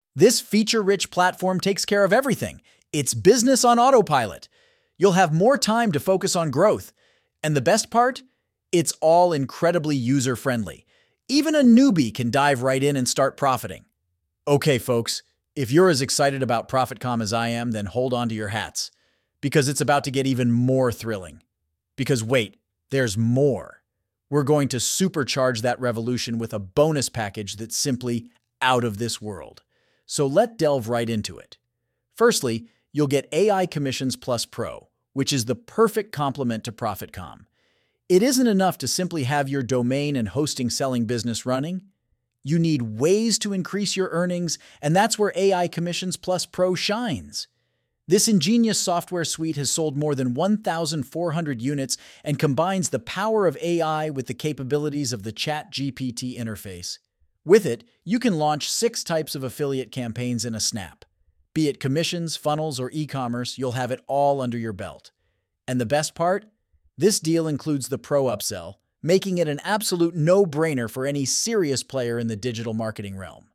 This feature-rich platform takes care of everything. It's business on autopilot. You'll have more time to focus on growth. And the best part? It's all incredibly user-friendly. Even a newbie can dive right in and start profiting. Okay, folks, if you're as excited about ProfitCom as I am, then hold on to your hats, because it's about to get even more thrilling. Because wait, there's more. We're going to supercharge that revolution with a bonus package that's simply out of this world. So let's delve right into it. Firstly, you'll get AI Commissions Plus Pro, which is the perfect complement to ProfitCom. It isn't enough to simply have your domain and hosting selling business running. You need ways to increase your earnings, and that's where AI Commissions Plus Pro shines. This ingenious software suite has sold more than 1,400 units and combines the power of AI with the capabilities of the ChatGPT interface. With it, you can launch 6 types of affiliate campaigns in a snap. Be it commissions, funnels, or e-commerce, you'll have it all under your belt. And the best part? This deal includes the Pro upsell, making it an absolute no-brainer for any serious player in the digital marketing realm.